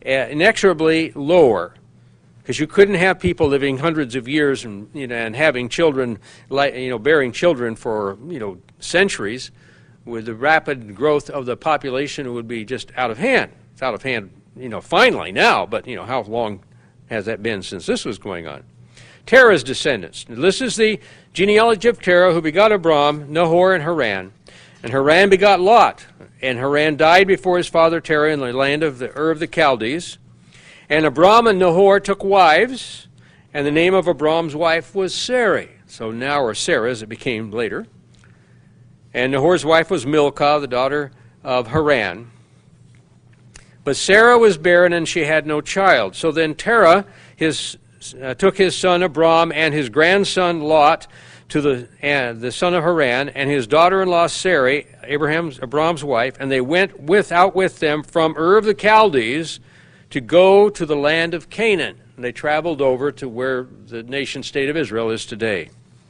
inexorably lower, because you couldn't have people living hundreds of years and, you know, and having children, like, you know, bearing children for, you know, centuries. With the rapid growth of the population, it would be just out of hand. It's out of hand, you know, finally now, but, you know, how long has that been since this was going on? Terah's descendants. This is the genealogy of Terah, who begot Abram, Nahor, and Haran. And Haran begot Lot. And Haran died before his father Terah in the land of the Ur of the Chaldees. And Abram and Nahor took wives, and the name of Abram's wife was Sarai. So now, or Sarah, as it became later. And Nahor's wife was Milcah, the daughter of Haran. But Sarah was barren, and she had no child. So then Terah his, uh, took his son Abram and his grandson Lot to the, uh, the son of Haran, and his daughter-in-law Sarai, Abraham's, Abram's wife, and they went with, out with them from Ur of the Chaldees to go to the land of Canaan. And they traveled over to where the nation-state of Israel is today.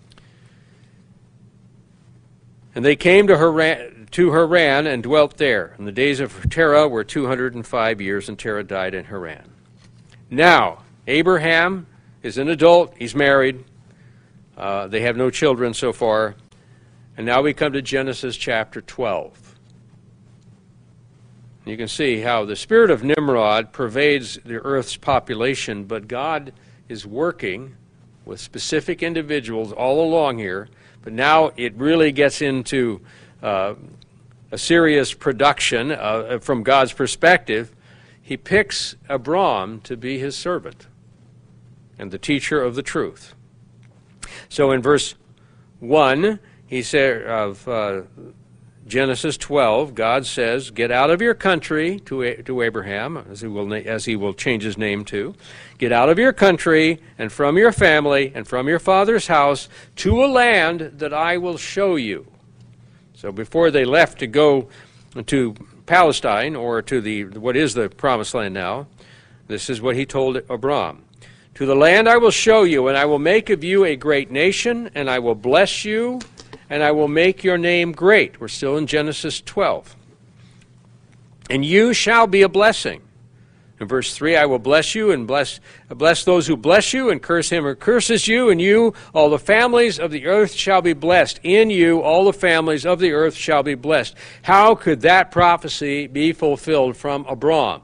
And they came to Haran, to Haran and dwelt there. And the days of Terah were two hundred five years, and Terah died in Haran. Now, Abraham is an adult. He's married. Uh, they have no children so far. And now we come to Genesis chapter twelve. You can see how the spirit of Nimrod pervades the earth's population, but God is working with specific individuals all along here. But now it really gets into uh, a serious production uh, from God's perspective. He picks Abram to be his servant and the teacher of the truth. So in verse one, he said of uh, Genesis twelve, God says, "Get out of your country," to to Abraham, as he will as he will change his name to. "Get out of your country and from your family and from your father's house to a land that I will show you." So before they left to go to Palestine, or to the what is the promised land now, this is what he told Abram. "To the land I will show you, and I will make of you a great nation, and I will bless you, and I will make your name great." We're still in Genesis twelve. "And you shall be a blessing." In verse three, "I will bless you and bless bless those who bless you, and curse him who curses you. And you, all the families of the earth shall be blessed. In you, all the families of the earth shall be blessed." How could that prophecy be fulfilled from Abram?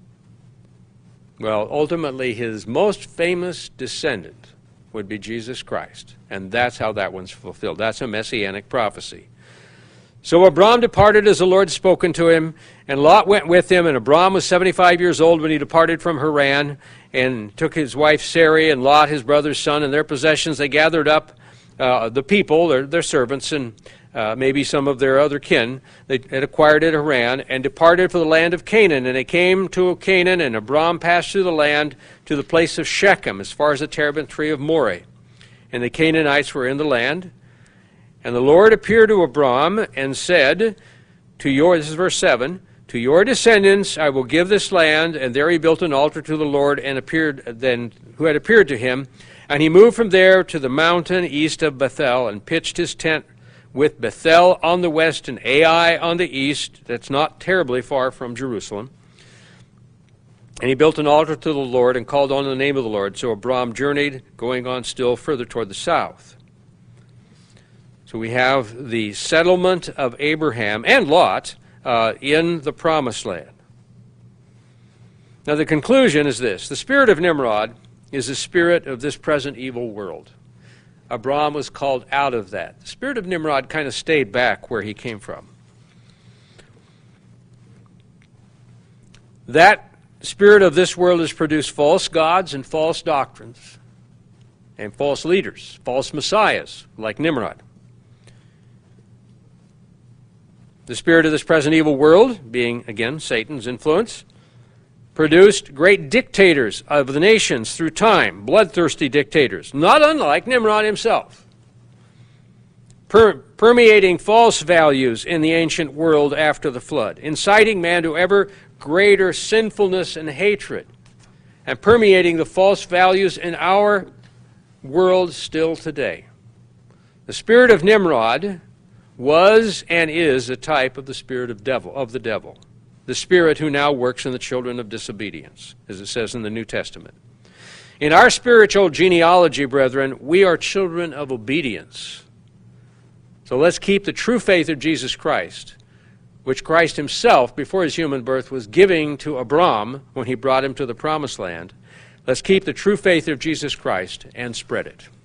Well, ultimately, his most famous descendant would be Jesus Christ. And that's how that one's fulfilled. That's a messianic prophecy. "So Abram departed as the Lord had spoken to him, and Lot went with him. And Abram was seventy-five years old when he departed from Haran, and took his wife Sarai and Lot, his brother's son, and their possessions. They gathered up uh, the people, their, their servants, and uh, maybe some of their other kin. They had acquired at Haran, and departed for the land of Canaan. And they came to Canaan, and Abram passed through the land to the place of Shechem, as far as the terebinth tree of Moreh. And the Canaanites were in the land. And the Lord appeared to Abram and said, "To your," this is verse seven, "to your descendants I will give this land." And there he built an altar to the Lord, and appeared then, who had appeared to him. And he moved from there to the mountain east of Bethel, and pitched his tent with Bethel on the west and Ai on the east. That's not terribly far from Jerusalem. And he built an altar to the Lord, and called on the name of the Lord. So Abram journeyed, going on still further toward the south. So we have the settlement of Abraham and Lot uh, in the Promised Land. Now the conclusion is this. The spirit of Nimrod is the spirit of this present evil world. Abram was called out of that. The spirit of Nimrod kind of stayed back where he came from. That spirit of this world has produced false gods and false doctrines, and false leaders, false messiahs, like Nimrod. The spirit of this present evil world, being, again, Satan's influence, produced great dictators of the nations through time, bloodthirsty dictators, not unlike Nimrod himself, per- permeating false values in the ancient world after the flood, inciting man to ever greater sinfulness and hatred, and permeating the false values in our world still today. The spirit of Nimrod was and is a type of the spirit of devil of the devil. the spirit who now works in the children of disobedience, as it says in the New Testament. In our spiritual genealogy, brethren, we are children of obedience. So let's keep the true faith of Jesus Christ, which Christ himself, before his human birth, was giving to Abram when he brought him to the promised land. Let's keep the true faith of Jesus Christ and spread it.